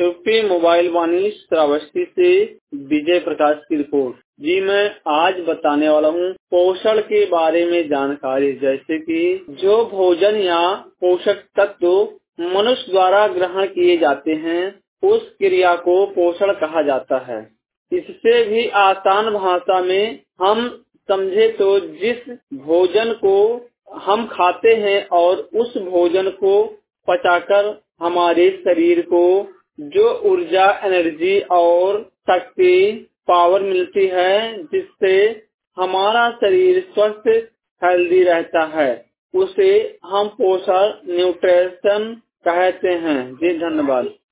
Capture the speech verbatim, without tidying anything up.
UP mobile वाणी श्रावस्ती से विजय प्रकाश की report. जी मैं आज बताने वाला हूँ पोषण के बारे में जानकारी, जैसे कि जो भोजन या पोषक तत्व मनुष्य द्वारा ग्रहण किए जाते हैं उस क्रिया को पोषण कहा जाता है। इससे भी आसान भाषा में हम समझे तो जिस भोजन को हम खाते हैं और उस भोजन को पचाकर हमारे शरीर को जो ऊर्जा, एनर्जी और शक्ति, पावर मिलती है, जिससे हमारा शरीर स्वस्थ हेल्दी रहता है, उसे हम पोषण न्यूट्रिशन कहते हैं। जी धन्यवाद।